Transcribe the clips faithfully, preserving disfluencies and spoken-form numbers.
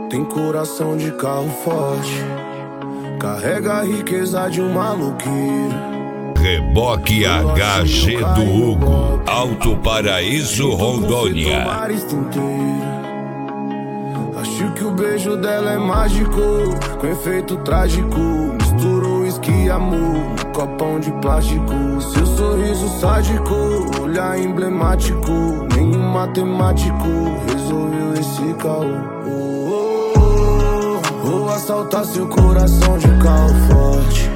Tem coração de carro forte, carrega a riqueza de um maluqueiro. Reboque H G do Hugo, Alto Paraíso, Rondônia. Acho que o beijo dela é mágico, com efeito trágico. Misturou uísque e amor no copão de plástico. Seu sorriso sádico, olhar emblemático. Nenhum matemático resolveu esse caô. Oh, oh, oh. Vou assaltar seu coração de carro forte.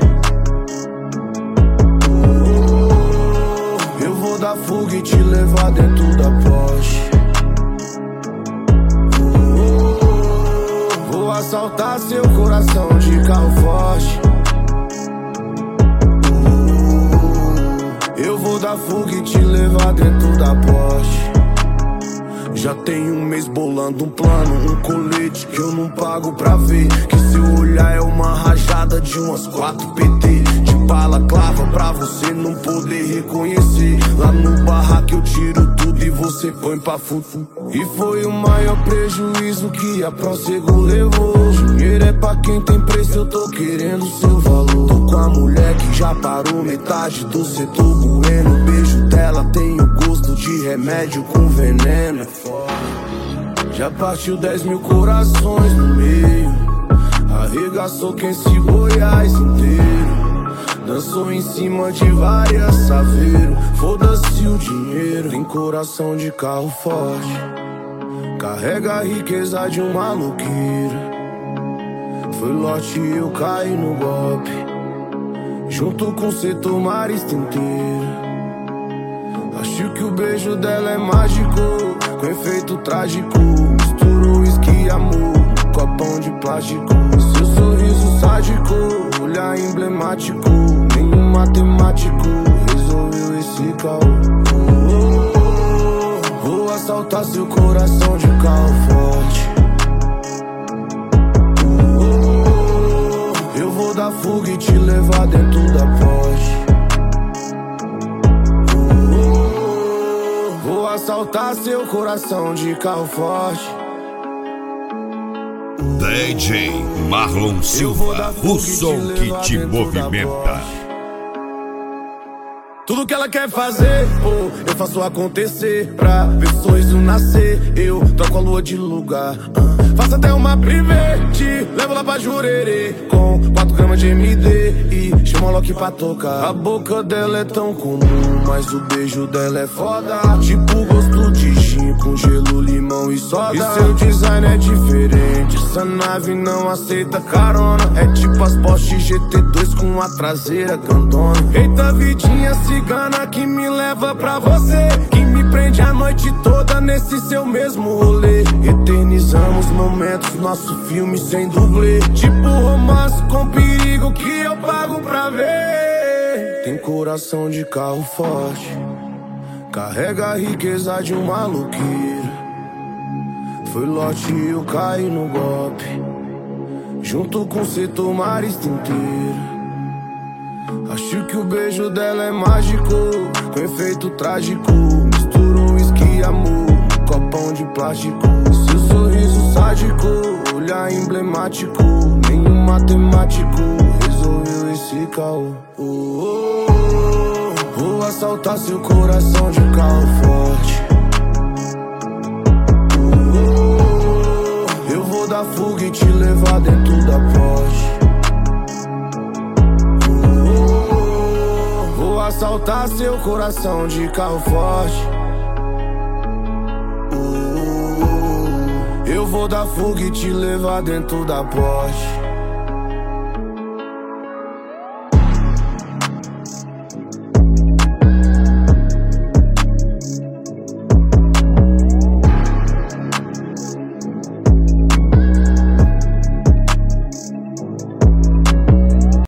Oh, oh. Eu vou dar fuga e te levar dentro da Porsche. Vou assaltar seu coração de carro forte. Eu vou dar fuga e te levar dentro da Porsche. Já tem um mês bolando um plano, um colete que eu não pago pra ver. Que seu olhar é uma rajada de umas quatro P T. De bala clava pra você não poder reconhecer. Lá no barraco eu tiro tudo e você põe pra fufu. E foi o maior prejuízo que a Prosegur levou. Dinheiro é pra quem tem preço, eu tô querendo seu valor. Tô com a mulher que já parou metade do setor bueno. O beijo dela tem o gosto de remédio com veneno. Já partiu dez mil corações no meio, arregaçou quem se Goiás inteiro. Dançou em cima de várias saveiros. Foda-se o dinheiro. Tem coração de carro forte, carrega a riqueza de um maluqueiro. Foi lote e eu caí no golpe, junto com o setor marista inteiro. Acho que o beijo dela é mágico, com efeito trágico. Misturou uísque e amor no copão de plástico. Seu sorriso sádico, olhar emblemático. Nenhum matemático resolveu esse caô. Oh, oh, oh. Vou assaltar seu coração de carro forte. Oh, oh, oh. Eu vou dar fuga e te levar dentro da Porsche. Vou assaltar seu coração de carro forte. D J Marlon Silva, o som que te movimenta. Tudo que ela quer fazer, oh, eu faço acontecer. Pra ver o sorriso nascer, eu troco a lua de lugar. uh, Faço até uma privê, te levo lá pra Jurerê. Com quatro gramas de M D e chama o Loki pra tocar. A boca dela é tão comum, mas o beijo dela é foda. Tipo gosto de gin com gelo, limão e soda. E seu design é diferente, essa nave não aceita carona. É tipo as Porsche G T dois com a traseira grandona. Eita vidinha cigana que me leva pra você, que me prende a noite toda nesse seu mesmo rolê. Eternizamos momentos, nosso filme sem dublê. Tipo romance com perigo que eu pago pra ver. Tem coração de carro forte, carrega a riqueza de um maluqueiro. Foi lote e eu caí no golpe, junto com o setor marista inteiro. Acho que o beijo dela é mágico, com efeito trágico. Misturou uísque e amor no copão de plástico. Seu sorriso sádico, olhar emblemático. Nenhum matemático resolveu esse caô. Oh, oh, oh. Vou assaltar seu coração de carro forte. Oh, oh. Eu vou dar fuga e te levar dentro da Porsche. Vou assaltar seu coração de carro forte. uh, Eu vou dar fuga e te levar dentro da Porsche.